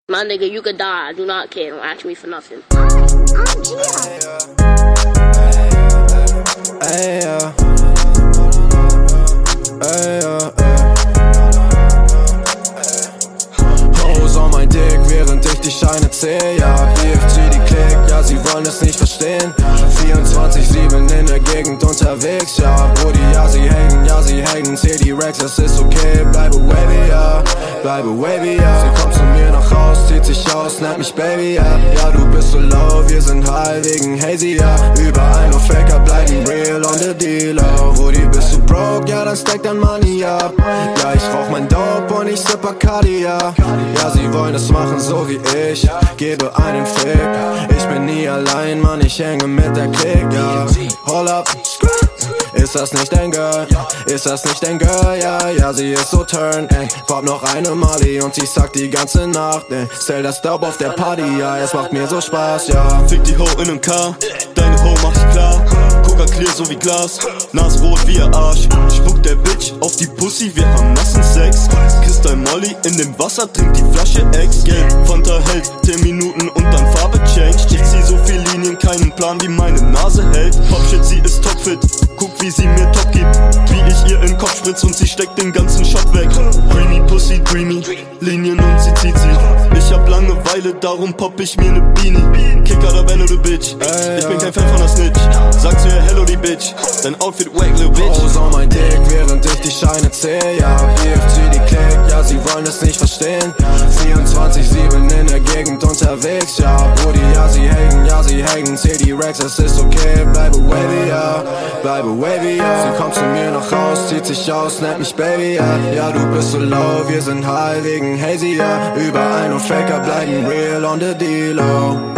My nigga, you could die. I do not care. Don't ask me for nothing. I'm Gia. Hoes on mein Dick, während ich die Scheine zähl, ja. BFG die Klick, ja, sie wollen es nicht verstehen. 24/7 in der Gegend unterwegs, ja. Brudi, ja, sie haten, zähl die Racks, es ist okay. Bleibe wavy, ja, Sie kommt zu mir nach Haus, zieht sich aus, nennt mich Baby, ja. Ja, du bist so low, wir sind high wegen Hazy, ja. Überall nur Faker bleiben real on the deal, oh. Brudi, bist du broke, ja, dann stack dein Money ab. Ja, ich rauch mein Dope und ich sip Bacardi, ja. Ja, sie wollen es machen so wie ich, gebe einen Fick. Ich bin nie allein, Mann, ich hänge mit der Clique, ja. Hold up, ist das nicht dein Girl? Ist das nicht dein Girl? Ja, ja, sie ist so turn, ey. Pop noch eine Mali und sie sagt die ganze Nacht, ey. Stell das Staub auf der Party, ja, es macht mir so Spaß, ja. Fick die Ho in nem Car, deine Ho mach ich klar. Coca clear so wie Glas, Nase rot wie ihr Arsch. Spuck der Bitch auf die Pussy, wir haben nassen Sex. Kiss dein Molly in dem Wasser, trink die Flasche Ex. Gelb, Fanta hält 10 Minuten und dann Farbe changed. Ich zieh so viel Linien, keinen Plan wie meine Nase hält. Popshit, sie ist topfit, guck wie sie mir top gibt. Wie ich ihr in Kopf spritz und sie steckt den ganzen Shot weg. Creamy Pussy, dreamy, Linien und sie zieht sie. Ich hab Langeweile, darum pop ich mir ne Beanie. Kicker da wenn du Bitch, ich bin kein Fan von der Snitch. Sag zu ihr hello die Bitch, dein Outfit wack little bitch. Hoes on mein Dick, während ich die Scheine zähl, ja. BFG die Klick, ja, sie wollen es nicht verstehen. 24/7 in der Gegend unterwegs, ja. Brudi, ja, sie haten, zähl die Racks, es ist okay. Bleibe wavy, ja, Sie kommt zu mir nach Haus, zieht sich aus, nennt mich Baby, ja. Ja, du bist so low, wir sind high wegen Hazy, ja. Überall nur Faker bleiben real on the deal, oh.